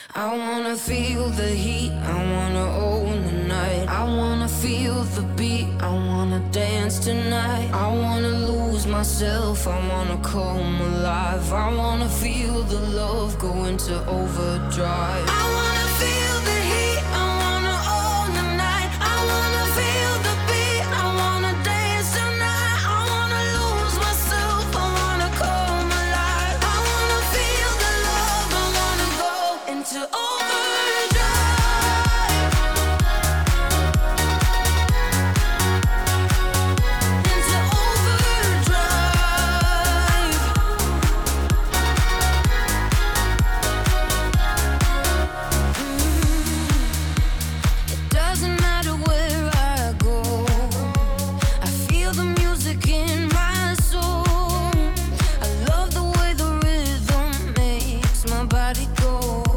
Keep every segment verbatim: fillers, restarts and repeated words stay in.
I wanna feel the heat, I wanna own the night. I wanna feel the beat, I wanna dance tonight. I wanna lose myself, I wanna come alive. I wanna feel the love go into overdrive. I wanna feel the heat, I wanna own the night. I wanna feel the beat, I wanna dance tonight. I wanna lose myself, I wanna come alive. I wanna feel the love, I wanna go into overdrive. Into overdrive. Mm. It doesn't matter where I go, I feel the music in my soul. I love the way the rhythm makes my body go.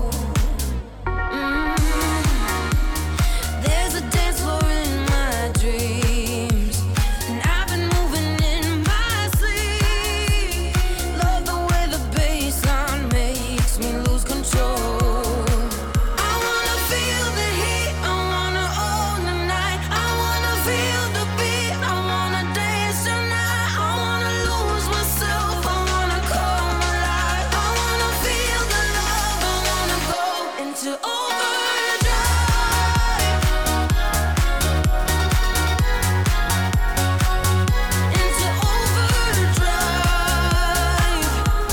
Mm. There's a dance floor in my dreams, and I've been moving in my sleep. Love the way the bassline makes me lose control. I wanna feel the heat, I wanna own the night. I wanna feel the beat, I wanna dance tonight. I wanna lose myself, I wanna come alive. I wanna feel the love, I wanna go into overdrive. Into overdrive.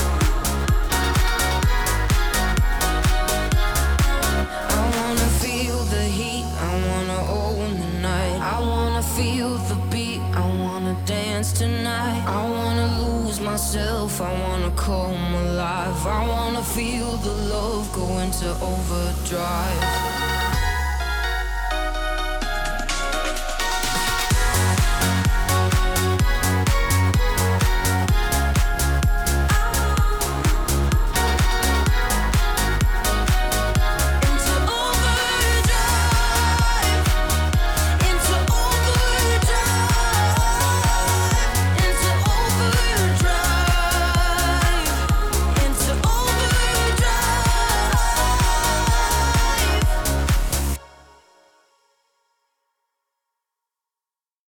I wanna feel the heat, I wanna own the night. I wanna feel the beat, I wanna dance tonight. I wanna lose myself, I wanna come alive. I wanna feel the love go into overdrive.